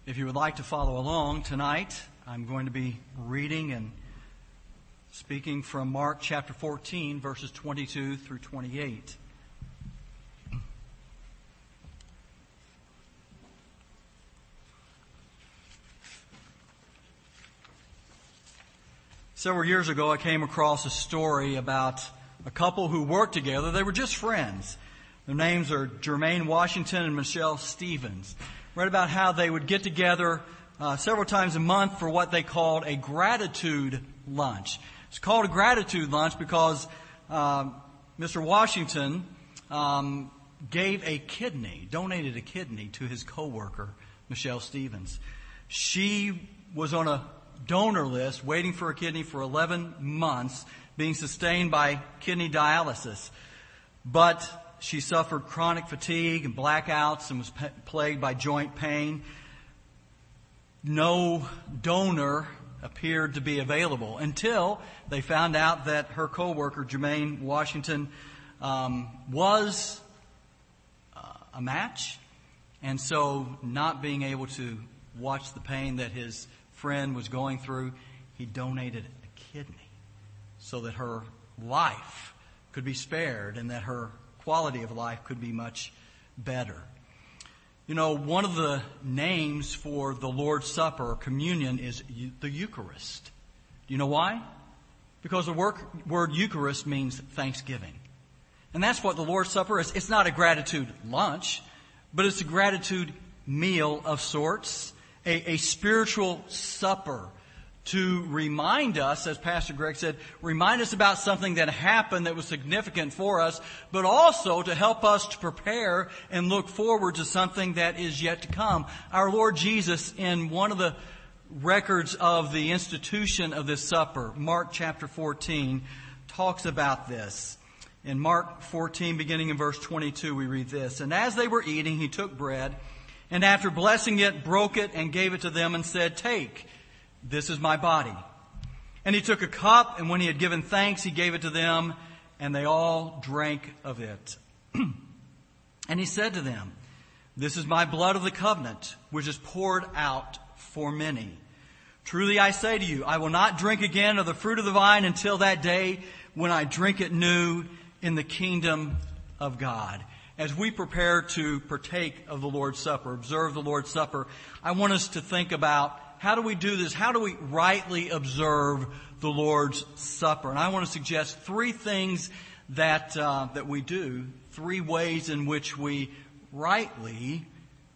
If you would like to follow along tonight, I'm going to be reading and speaking from Mark chapter 14, verses 22 through 28. Several years ago, I came across a story about a couple who worked together. They were just friends. Their names are Jermaine Washington and Michelle Stevens. Read about how they would get together several times a month for what they called a gratitude lunch. It's called a gratitude lunch because Mr. Washington donated a kidney to his coworker, Michelle Stevens. She was on a donor list waiting for a kidney for 11 months, being sustained by kidney dialysis. But she suffered chronic fatigue and blackouts and was plagued by joint pain. No donor appeared to be available until they found out that her coworker, Jermaine Washington, was a match. And so, not being able to watch the pain that his friend was going through, he donated a kidney so that her life could be spared and that her quality of life could be much better. You know, one of the names for the Lord's Supper, communion, is the Eucharist. Do you know why? Because the word Eucharist means thanksgiving. And that's what the Lord's Supper is. It's not a gratitude lunch, but it's a gratitude meal of sorts, a spiritual supper to remind us, as Pastor Greg said, remind us about something that happened that was significant for us, but also to help us to prepare and look forward to something that is yet to come. Our Lord Jesus, in one of the records of the institution of this supper, Mark chapter 14, talks about this. In Mark 14, beginning in verse 22, we read this: "And as they were eating, he took bread, and after blessing it, broke it and gave it to them and said, 'Take, this is my body.' And he took a cup, and when he had given thanks, he gave it to them, and they all drank of it. And he said to them, 'This is my blood of the covenant, which is poured out for many. Truly I say to you, I will not drink again of the fruit of the vine until that day when I drink it new in the kingdom of God.'" As we prepare to partake of the Lord's Supper, observe the Lord's Supper, I want us to think about, how do we do this? How do we rightly observe the Lord's Supper? And I want to suggest three things that we do, three ways in which we rightly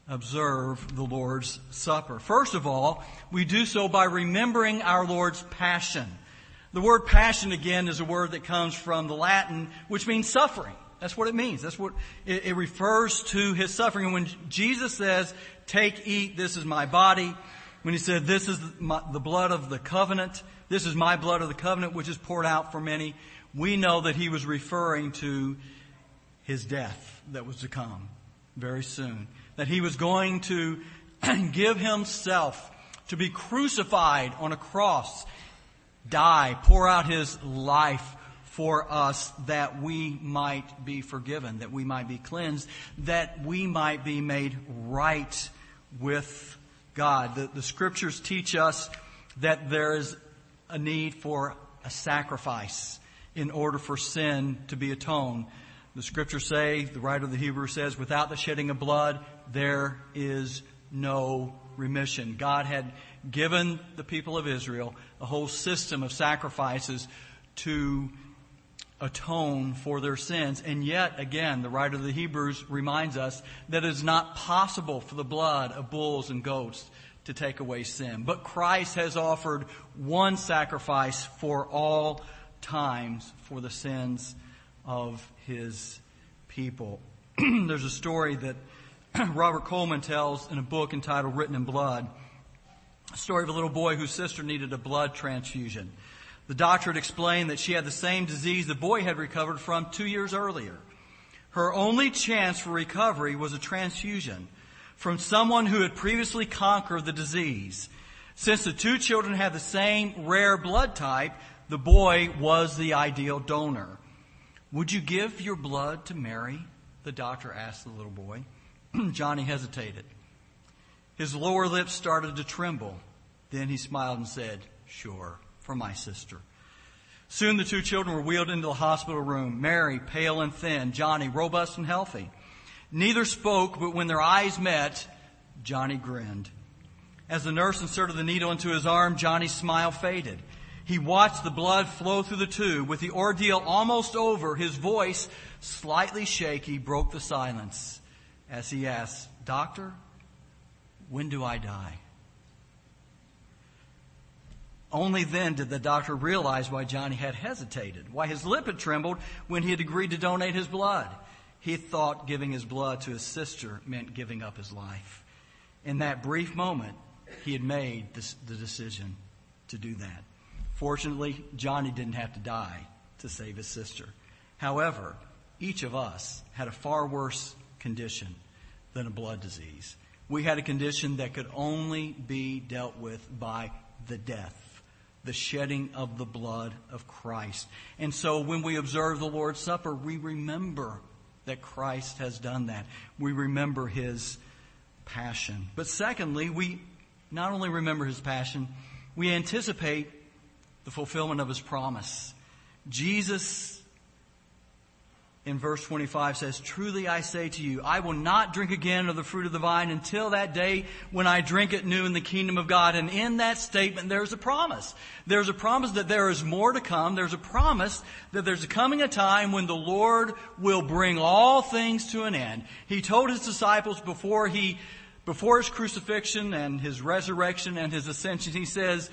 observe the Lord's Supper. First of all, we do so by remembering our Lord's passion. The word passion, again, is a word that comes from the Latin, which means suffering. That's what it means. That's what it refers to, his suffering. And when Jesus says, "Take, eat, this is my body," when he said, "This is the blood of the covenant, this is my blood of the covenant, which is poured out for many," we know that he was referring to his death that was to come very soon. That he was going to give himself to be crucified on a cross, die, pour out his life for us, that we might be forgiven, that we might be cleansed, that we might be made right with God. The scriptures teach us that there is a need for a sacrifice in order for sin to be atoned. The scriptures say, the writer of the Hebrews says, "Without the shedding of blood, there is no remission." God had given the people of Israel a whole system of sacrifices to atone for their sins. And yet, again, the writer of the Hebrews reminds us that it is not possible for the blood of bulls and goats to take away sin. But Christ has offered one sacrifice for all times for the sins of his people. There's a story that Robert Coleman tells in a book entitled Written in Blood. A story of a little boy whose sister needed a blood transfusion. The doctor had explained that she had the same disease the boy had recovered from 2 years earlier. Her only chance for recovery was a transfusion from someone who had previously conquered the disease. Since the two children had the same rare blood type, the boy was the ideal donor. "Would you give your blood to Mary?" the doctor asked the little boy. Johnny hesitated. His lower lip started to tremble. Then he smiled and said, "Sure, for my sister." Soon the two children were wheeled into the hospital room. Mary, pale and thin. Johnny, robust and healthy. Neither spoke, but when their eyes met, Johnny grinned. As the nurse inserted the needle into his arm, Johnny's smile faded. He watched the blood flow through the tube. With the ordeal almost over, his voice, slightly shaky, broke the silence as he asked, "Doctor, when do I die?" Only then did the doctor realize why Johnny had hesitated, why his lip had trembled when he had agreed to donate his blood. He thought giving his blood to his sister meant giving up his life. In that brief moment, he had made the decision to do that. Fortunately, Johnny didn't have to die to save his sister. However, each of us had a far worse condition than a blood disease. We had a condition that could only be dealt with by the death, the shedding of the blood of Christ. And so when we observe the Lord's Supper, we remember that Christ has done that. We remember His passion. But secondly, we not only remember His passion, we anticipate the fulfillment of His promise. Jesus, in verse 25, says, "Truly I say to you, I will not drink again of the fruit of the vine until that day when I drink it new in the kingdom of God." And in that statement, there's a promise. There's a promise that there is more to come. There's a promise that there's coming a time when the Lord will bring all things to an end. He told His disciples before His crucifixion and His resurrection and His ascension, He says,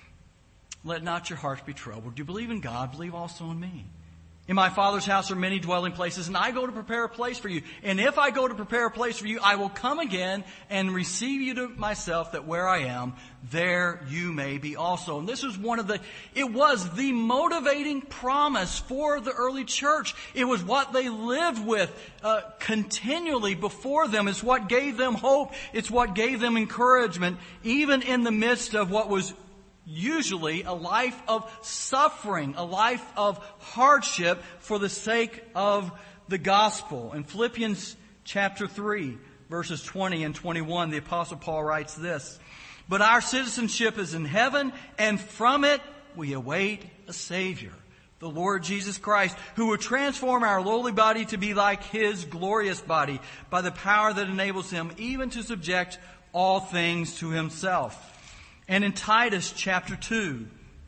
"Let not your hearts be troubled. Do you believe in God? Believe also in me. In my Father's house are many dwelling places, and I go to prepare a place for you. And if I go to prepare a place for you, I will come again and receive you to myself, that where I am, there you may be also." And this was it was the motivating promise for the early church. It was what they lived with continually before them. It's what gave them hope. It's what gave them encouragement, even in the midst of what was usually a life of suffering, a life of hardship for the sake of the gospel. In Philippians chapter 3, verses 20 and 21, the Apostle Paul writes this, "But our citizenship is in heaven, and from it we await a Savior, the Lord Jesus Christ, who will transform our lowly body to be like His glorious body by the power that enables Him even to subject all things to Himself." And in Titus chapter 2,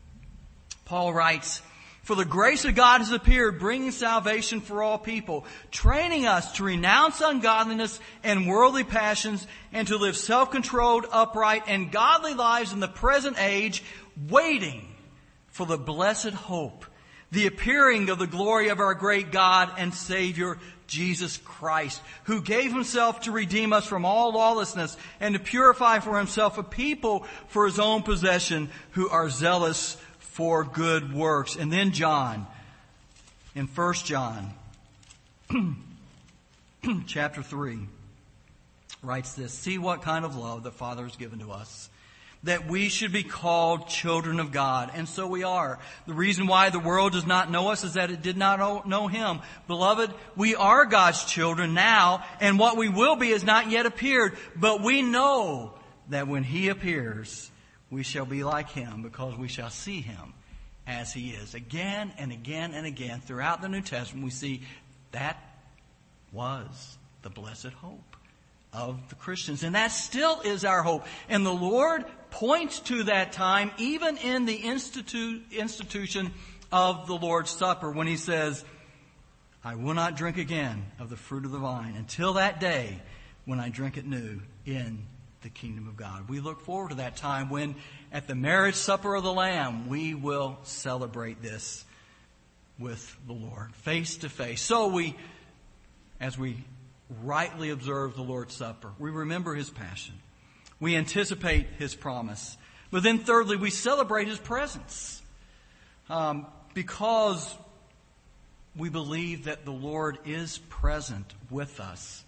Paul writes, "For the grace of God has appeared, bringing salvation for all people, training us to renounce ungodliness and worldly passions, and to live self-controlled, upright, and godly lives in the present age, waiting for the blessed hope, the appearing of the glory of our great God and Savior, Jesus Christ, who gave Himself to redeem us from all lawlessness and to purify for Himself a people for His own possession who are zealous for good works." And then John, in 1 John chapter 3, writes this, "See what kind of love the Father has given to us, that we should be called children of God. And so we are. The reason why the world does not know us is that it did not know Him. Beloved, we are God's children now, and what we will be has not yet appeared. But we know that when He appears, we shall be like Him, because we shall see Him as He is." Again and again and again, throughout the New Testament, we see that was the blessed hope of the Christians. And that still is our hope. And the Lord points to that time even in the institution of the Lord's Supper when He says, "I will not drink again of the fruit of the vine until that day when I drink it new in the kingdom of God." We look forward to that time when at the marriage supper of the Lamb we will celebrate this with the Lord face to face. So as we rightly observe the Lord's Supper, we remember His passion. We anticipate His promise. But then thirdly, we celebrate His presence. Because we believe that the Lord is present with us.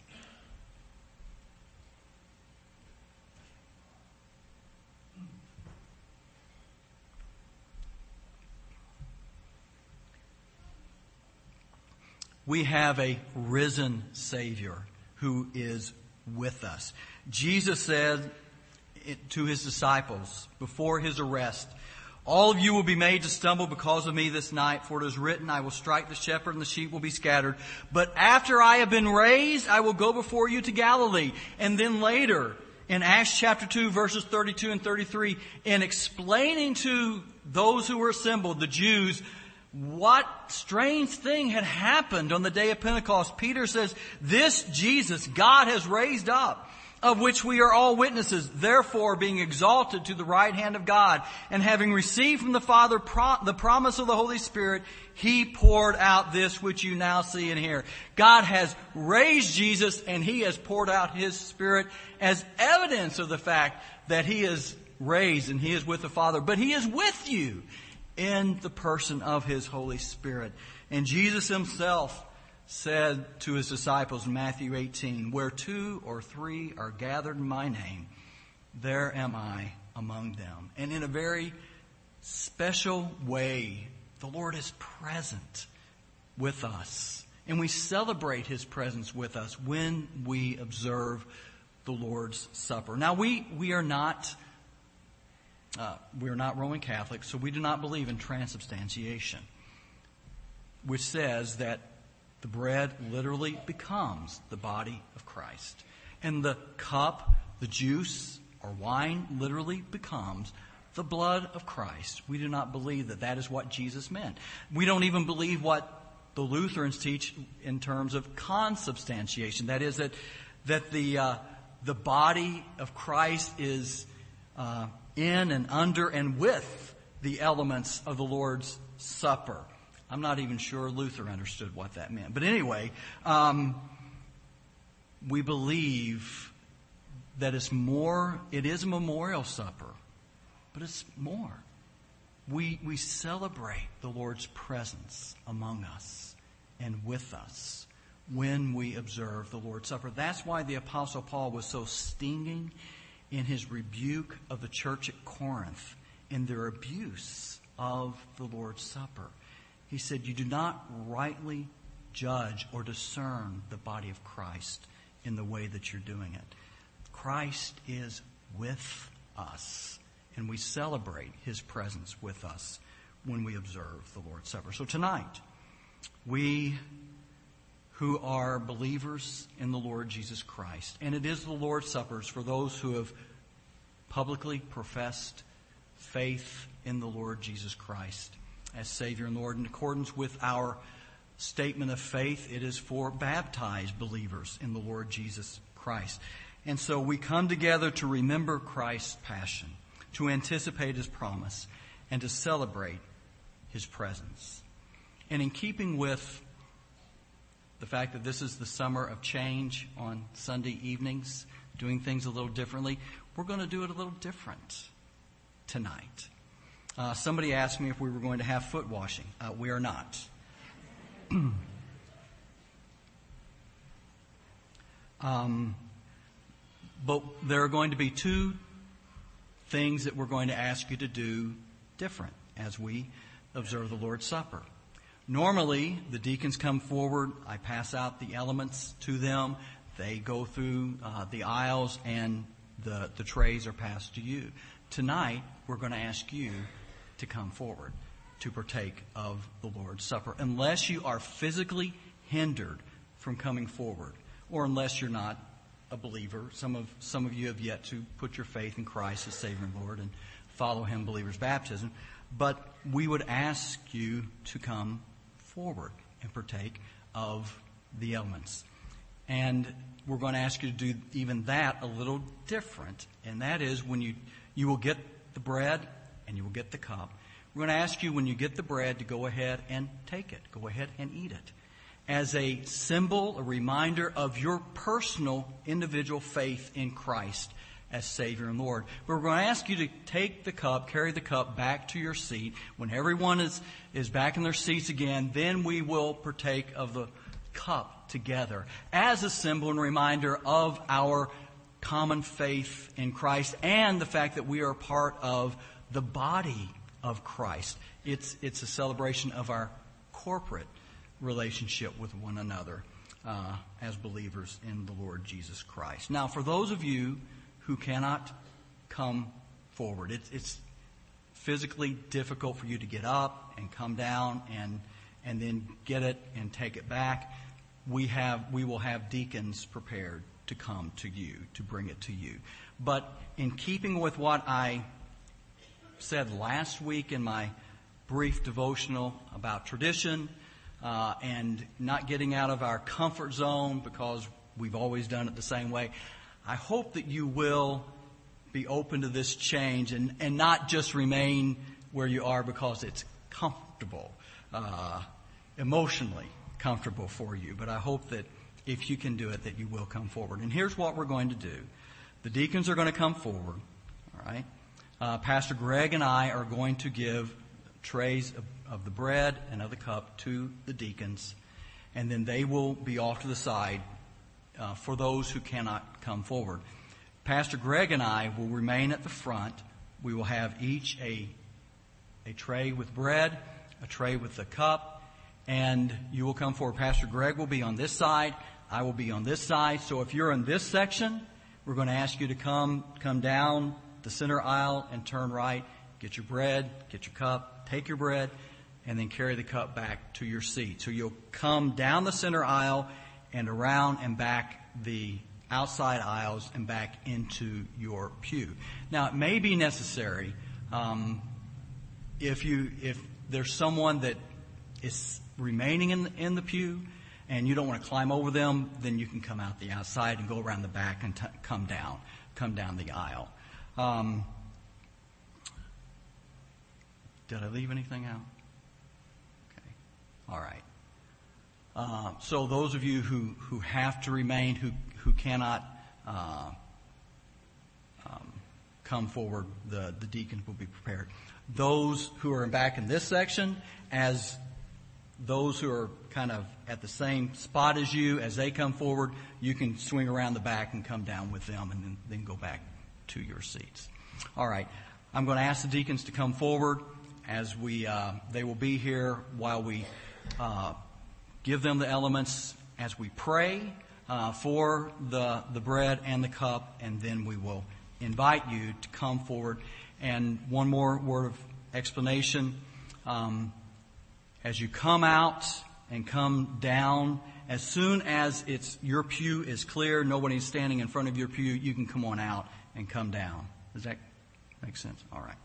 We have a risen Savior who is with us. Jesus said to his disciples before his arrest, "All of you will be made to stumble because of me this night, for it is written, I will strike the shepherd and the sheep will be scattered. But after I have been raised, I will go before you to Galilee." And then later, in Acts chapter 2, verses 32 and 33, in explaining to those who were assembled, the Jews, what strange thing had happened on the day of Pentecost, Peter says, "This Jesus God has raised up, of which we are all witnesses. Therefore, being exalted to the right hand of God, and having received from the Father the promise of the Holy Spirit, He poured out this which you now see and hear." God has raised Jesus, and He has poured out His Spirit as evidence of the fact that He is raised and He is with the Father. But He is with you in the person of His Holy Spirit. And Jesus Himself said to His disciples in Matthew 18, "Where 2 or 3 are gathered in my name, there am I among them." And in a very special way, the Lord is present with us. And we celebrate His presence with us when we observe the Lord's Supper. Now, we are not Roman Catholics, so we do not believe in transubstantiation, which says that the bread literally becomes the body of Christ. And the cup, the juice or wine, literally becomes the blood of Christ. We do not believe that that is what Jesus meant. We don't even believe what the Lutherans teach in terms of consubstantiation. That is that the body of Christ is in and under and with the elements of the Lord's Supper. I'm not even sure Luther understood what that meant. But anyway, we believe that it is a memorial supper, but it's more. We celebrate the Lord's presence among us and with us when we observe the Lord's Supper. That's why the Apostle Paul was so stinging in his rebuke of the church at Corinth in their abuse of the Lord's Supper. He said, "You do not rightly judge or discern the body of Christ in the way that you're doing it." Christ is with us, and we celebrate His presence with us when we observe the Lord's Supper. So tonight, we who are believers in the Lord Jesus Christ, and it is the Lord's Suppers for those who have publicly professed faith in the Lord Jesus Christ as Savior and Lord. In accordance with our statement of faith, it is for baptized believers in the Lord Jesus Christ. And so we come together to remember Christ's passion, to anticipate His promise, and to celebrate His presence. And in keeping with the fact that this is the summer of change on Sunday evenings, doing things a little differently, we're going to do it a little different tonight. Somebody asked me if we were going to have foot washing. We are not. But there are going to be 2 things that we're going to ask you to do different as we observe the Lord's Supper. Normally, the deacons come forward. I pass out the elements to them. They go through the aisles, and the trays are passed to you. Tonight, we're going to ask you to come forward to partake of the Lord's Supper, unless you are physically hindered from coming forward, or unless you're not a believer. Some of you have yet to put your faith in Christ as Savior and Lord and follow Him, believer's baptism. But we would ask you to come forward and partake of the elements. And we're going to ask you to do even that a little different, and that is when you will get the bread and you will get the cup. We're going to ask you, when you get the bread, to go ahead and take it. Go ahead and eat it as a symbol, a reminder of your personal, individual faith in Christ as Savior and Lord. But we're going to ask you to take the cup, carry the cup back to your seat. When everyone is back in their seats again, then we will partake of the cup together as a symbol and reminder of our common faith in Christ and the fact that we are part of the body of Christ. It's a celebration of our corporate relationship with one another. as believers in the Lord Jesus Christ. Now, for those of you who cannot come forward, it's physically difficult for you to get up and come down and then get it and take it back. We will have deacons prepared to come to you, to bring it to you. But in keeping with what I said last week in my brief devotional about tradition, and not getting out of our comfort zone because we've always done it the same way, I hope that you will be open to this change and not just remain where you are because it's comfortable, emotionally comfortable for you. But I hope that if you can do it, that you will come forward. And here's what we're going to do. The deacons are going to come forward, all right? Pastor Greg and I are going to give trays of the bread and of the cup to the deacons, and then they will be off to the side for those who cannot come forward. Pastor Greg and I will remain at the front. We will have each a tray with bread, a tray with the cup, and you will come forward. Pastor Greg will be on this side. I will be on this side. So if you're in this section, we're going to ask you to come down the center aisle and turn right. Get your bread, get your cup, take your bread, and then carry the cup back to your seat. So you'll come down the center aisle and around and back the outside aisles and back into your pew. Now, it may be necessary if there's someone that is remaining in the pew and you don't want to climb over them, then you can come out the outside and go around the back and come down the aisle. Did I leave anything out? Okay. All right. So those of you who have to remain, who cannot come forward, the deacons will be prepared. Those who are back in this section, as those who are kind of at the same spot as you, as they come forward, you can swing around the back and come down with them and then go back to your seats. All right. I'm going to ask the deacons to come forward as they will be here while we give them the elements as we pray for the bread and the cup, and then we will invite you to come forward. And one more word of explanation. As you come out and come down, as soon as your pew is clear, nobody's standing in front of your pew, you can come on out and come down. Does that make sense? All right.